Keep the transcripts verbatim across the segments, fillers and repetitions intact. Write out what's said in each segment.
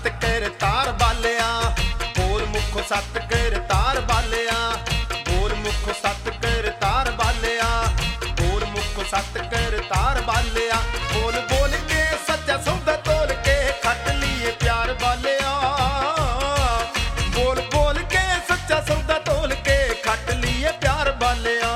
सत करतार बालिया बोल मुख सत करतार बालिया बोल मुख सत करतार बालिया बोल मुख सत करतार बालिया बोल बोल के सच्चा सौदा तोल के खट लिए प्यार बालिया बोल बोल के सच्चा सौदा तोल के खट लिए प्यार बालिया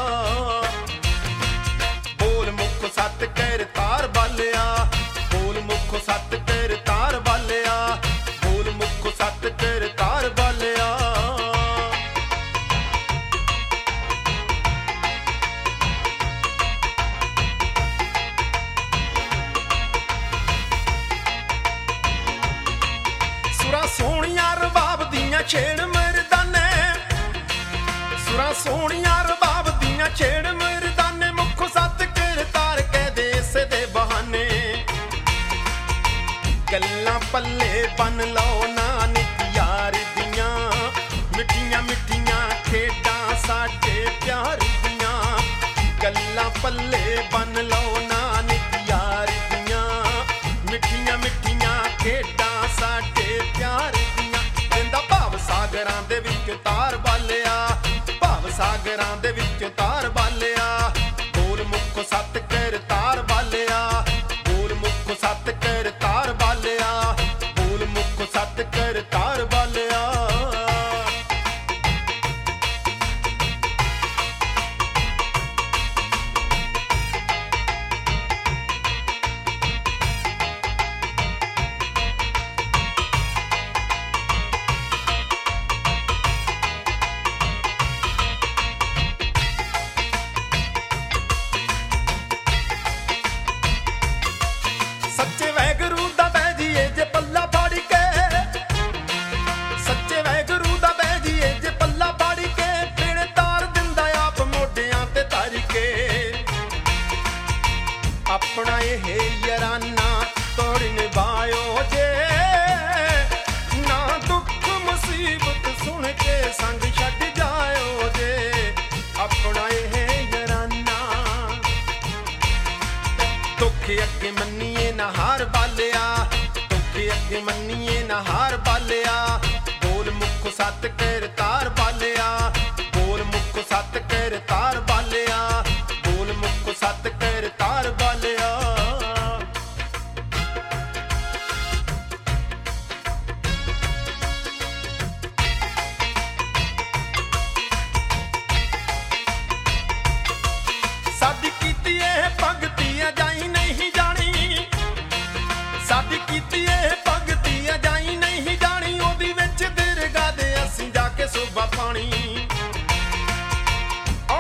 बोल मुख सत करतार बालिया बोल मुख सत करतार बालिया बोल मुख सत करतार बालिया सुरा सोहणियां रबाब दियां छेड़ मर्दाने सुरा सोहणियां रबाब दियां छेड़ मर्दाने मुख सत करतार के देस दे बहाने गल्लां पल्ले बन लो ना नित यार दियां मिठियां मिठियां खेडां साडे प्यार दियां गल्लां पल्ले बन लो ना नित यार दियां मिठियां मिठियां खेडां साडे प्यार दियां रहिंदा भाव सागरां दे विच तार बालिया भाव सागरां दे विच तार बालिया बोल मुख सत करतार बालिया बोल मुख सत करतार बालिया बोल मुख सत करतार बालिया सच्चे वैगुरू दा बैजीए जे पल्ला फाड़ी के सच्चे वैगुरू दा बैजीए जे पल्ला फाड़ी के पीड़े तार दिंदा आप मोढियां ते तारी के अपना यह याराना तोड़ निभायो जे ना दुख मुसीबत सुन के संग छड्ड जायो जे अपना यह याराना दुख अगे मन्नीए ना हार बालिया दुख अगे मन्नीए ना हार बालिया बोल मुख सत करतार बालिया बोल मुख सत करतार बालिया बोल मुख सत करतार बालिया साडी कीती एह भगती अजाई नहीं जानी साडी कीती एह भगती अजाई नहीं जानी ओदी विच दरगाह दे असीं जाके सोभा पानी ओ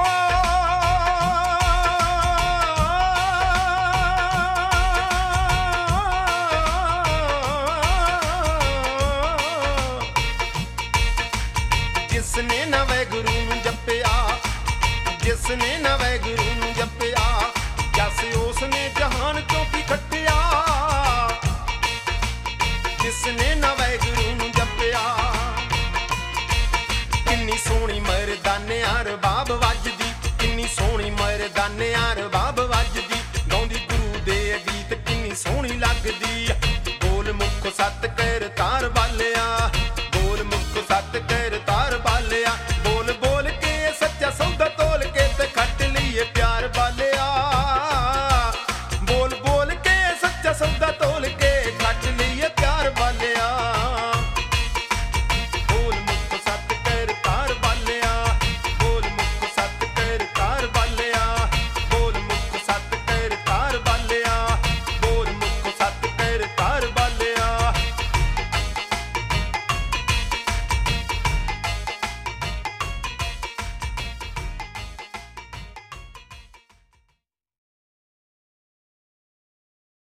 जिसने ना वैगुरू नूं जपिया जिसने ना वैगुरू नूं जपिया जैसे उसने जहान चों की खट्टिया जिसने ना वैगुरू नूं जपिया किन्नी सोहनी मर्दाने रबाब वजदी किन्नी सोहनी मर्दाने रबाब वजदी गाउंदी गुरू दे गीत किन्नी सोहनी लगदी बोल मुख सत करतार बालिया